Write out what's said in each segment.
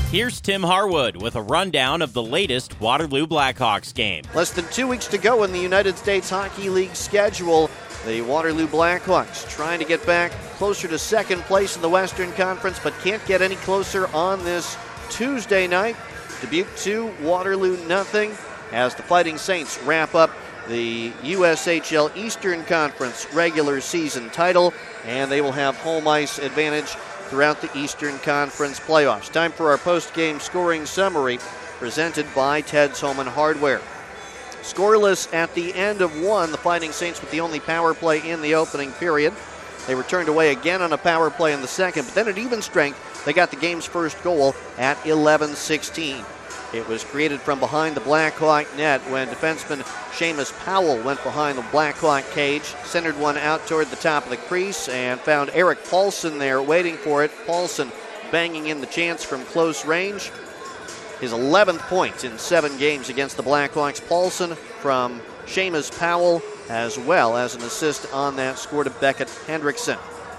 Here's Tim Harwood with a rundown of the latest Waterloo Blackhawks game. Less than 2 weeks to go in the United States Hockey League schedule. The Waterloo Blackhawks trying to get back closer to second place in the Western Conference, but can't get any closer on this Tuesday night. Dubuque 2, Waterloo nothing, as the Fighting Saints wrap up the USHL Eastern Conference regular season title, and they will have home ice advantage throughout the Eastern Conference playoffs. Time for our post-game scoring summary presented by Ted's Home and Hardware. Scoreless at the end of one, the Fighting Saints with the only power play in the opening period. They were turned away again on a power play in the second, but then at even strength, they got the game's first goal at 11:16. It was created from behind the Blackhawk net when defenseman Seamus Powell went behind the Blackhawk cage, centered one out toward the top of the crease, and found Eric Paulson there waiting for it. Paulson banging in the chance from close range. His 11th point in 7 games against the Blackhawks. Paulson from Seamus Powell, as well as an assist on that score to Beckett Hendrickson.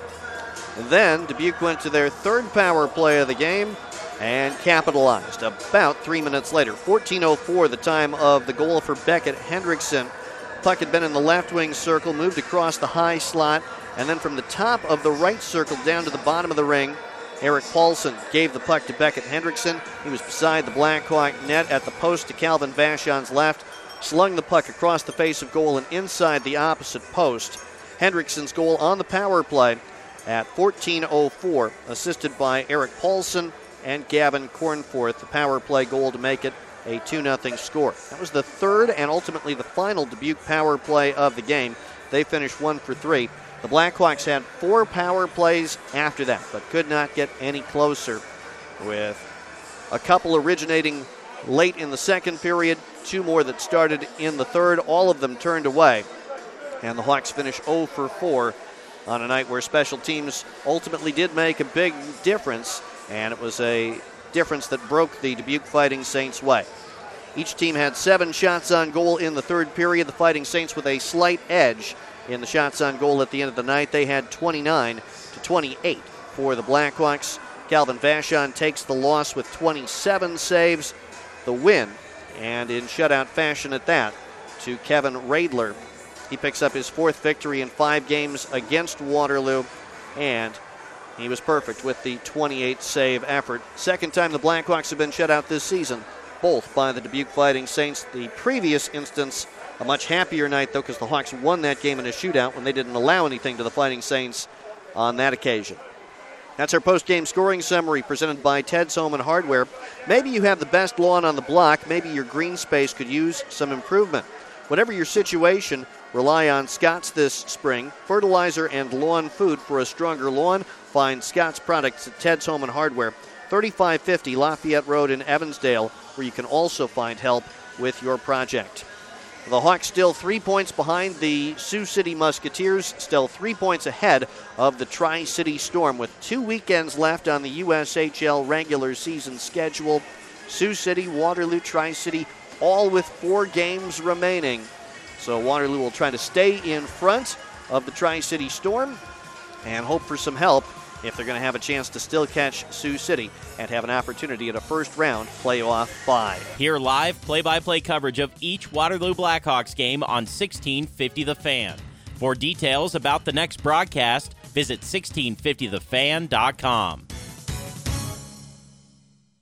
And then Dubuque went to their third power play of the game and capitalized about 3 minutes later. 14:04 the time of the goal for Beckett Hendrickson. Puck had been in the left wing circle, moved across the high slot, and then from the top of the right circle down to the bottom of the ring, Eric Paulson gave the puck to Beckett Hendrickson. He was beside the Blackhawk net at the post to Calvin Vachon's left, slung the puck across the face of goal and inside the opposite post. Hendrickson's goal on the power play at 14:04, assisted by Eric Paulson and Gavin Cornforth, the power play goal to make it a 2-0 score. That was the third and ultimately the final Dubuque power play of the game. They finished 1 for 3. The Blackhawks had 4 power plays after that, but could not get any closer, with a couple originating late in the second period, 2 more that started in the third, all of them turned away. And the Hawks finished 0 for 4 on a night where special teams ultimately did make a big difference, and it was a difference that broke the Dubuque Fighting Saints' way. Each team had 7 shots on goal in the third period. The Fighting Saints with a slight edge in the shots on goal at the end of the night. They had 29-28 for the Blackhawks. Calvin Vachon takes the loss with 27 saves. The win, and in shutout fashion at that, to Kevin Radler. He picks up his 4th victory in 5 games against Waterloo, and he was perfect with the 28-save effort. Second time the Blackhawks have been shut out this season, both by the Dubuque Fighting Saints. The previous instance, a much happier night, though, because the Hawks won that game in a shootout when they didn't allow anything to the Fighting Saints on that occasion. That's our post-game scoring summary presented by Ted's Home and Hardware. Maybe you have the best lawn on the block. Maybe your green space could use some improvement. Whatever your situation, rely on Scott's this spring. Fertilizer and lawn food for a stronger lawn. Find Scott's products at Ted's Home and Hardware, 3550 Lafayette Road in Evansdale, where you can also find help with your project. The Hawks still 3 points behind the Sioux City Musketeers, still 3 points ahead of the Tri-City Storm, with 2 weekends left on the USHL regular season schedule. Sioux City, Waterloo, Tri-City, all with 4 games remaining. So Waterloo will try to stay in front of the Tri-City Storm and hope for some help if they're going to have a chance to still catch Sioux City and have an opportunity at a first-round playoff bye. Hear live play-by-play coverage of each Waterloo Blackhawks game on 1650 The Fan. For details about the next broadcast, visit 1650thefan.com.